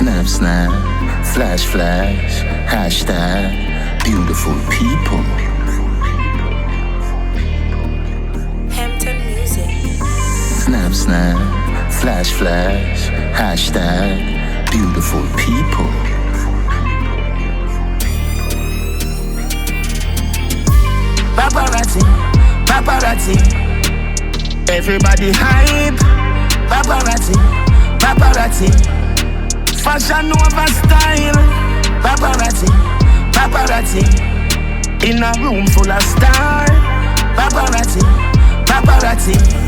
Snap, snap, flash, flash, hashtag beautiful people. Hampton Music. Snap, snap, flash, flash, hashtag beautiful people. Paparazzi, paparazzi, everybody hype. Paparazzi, paparazzi, fashion over style. Paparazzi, paparazzi, in a room full of stars. Paparazzi, paparazzi.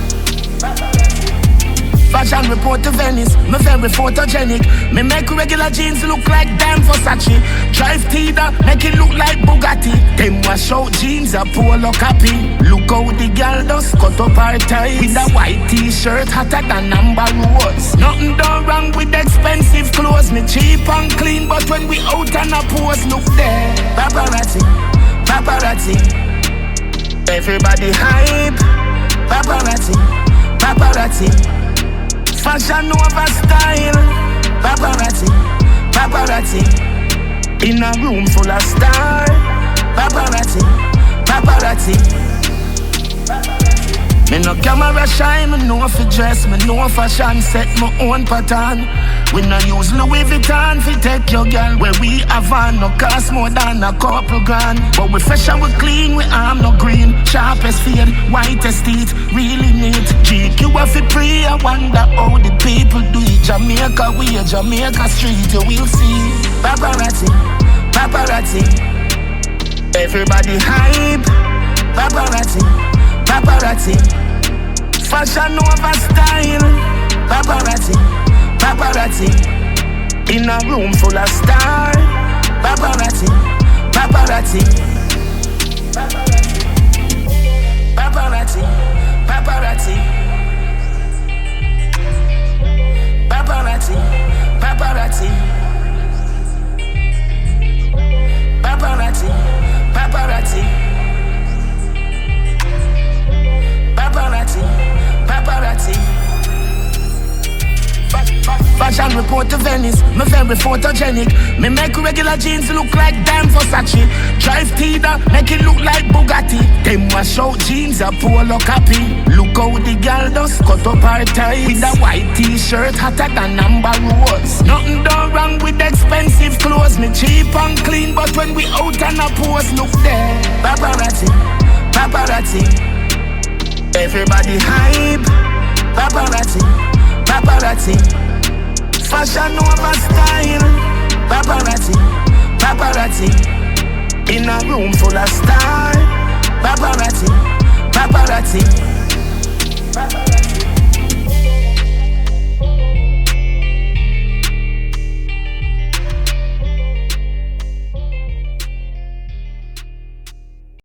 Fashion report to Venice, me very photogenic. Me make regular jeans look like damn Versace. Drive Tida, make it look like Bugatti. Them wash out jeans, a polo copy. Look how the girl does cut up her ties with a white t-shirt hotter than Amber Rose. Nothing done wrong with expensive clothes. Me cheap and clean, but when we out on a pose, look there. Paparazzi, paparazzi, everybody hype. Paparazzi, paparazzi, fashion over style. Paparazzi, paparazzi, in a room full of stars. Paparazzi, paparazzi. Me no camera shy, me know fi dress, me know fashion, set my own pattern. We no use Louis Vuitton fi take your girl. Where we have on no cost more than a couple grand. But we fresh and we clean, we arm no green. Sharp as fade, white as teeth, really neat. GQ have fi pray, I wonder how the people do it. Jamaica way, Jamaica street, you will see. Paparazzi, paparazzi, everybody hype. Paparazzi, paparazzi, fashion over style. Paparazzi, paparazzi, in a room full of stars. Paparazzi, paparazzi, paparazzi, paparazzi, paparazzi, paparazzi, paparazzi, paparazzi. Paparazzi, paparazzi. Fashion report to Venice, me very photogenic. Me make regular jeans look like damn Versace. Drive Tida, make it look like Bugatti. Them wash out jeans, a polo copy. Look how the girl does cut up her ties with a white t-shirt hotter than Amber Rose. Nothing done wrong with expensive clothes. Me cheap and clean, but when we out on a pose, look there. Paparazzi, paparazzi, everybody hype. Paparazzi, paparazzi, fashion over style. Paparazzi, paparazzi, in a room full of stars. Paparazzi, paparazzi.